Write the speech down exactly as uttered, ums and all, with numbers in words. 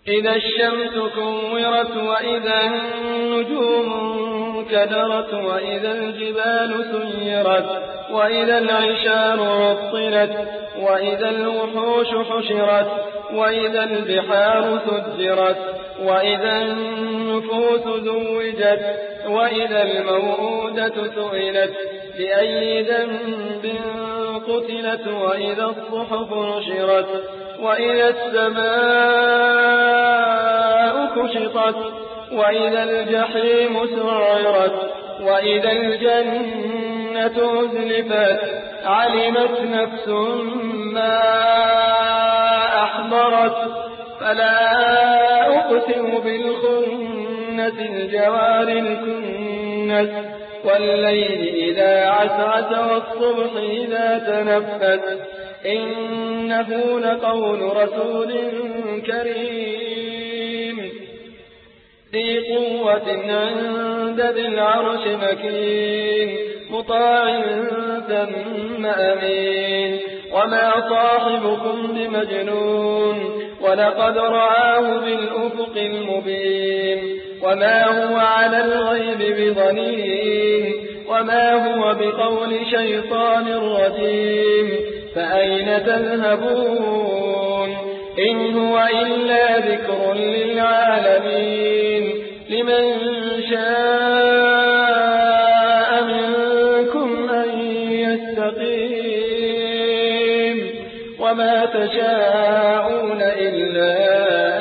إذا الشمس كورت وإذا النجوم كدرت وإذا الجبال سيرت وإذا العشار عطلت وإذا الوحوش حشرت وإذا البحار سجرت وإذا النفوس زوجت وإذا الموءودة سئلت بأي ذنب قتلت وإذا الصحف نشرت وإذا السماء كشطت وإذا الجحيم سعرت وإذا الجنة أزلفت علمت نفس ما أحضرت فلا أقسم بالخنس الجوار الكنس والليل إذا عسعس والصبح إذا تنفس إنه لقول رسول كريم ذي قوة عند ذي العرش مكين مطاع ثم أمين وما صاحبكم بمجنون ولقد رآه بالأفق المبين وما هو على الغيب بضنين وما هو بقول شيطان رجيم فأين تذهبون إن هو إلا ذكر للعالمين لمن شاء منكم أن يستقيم وما تشاءون إلا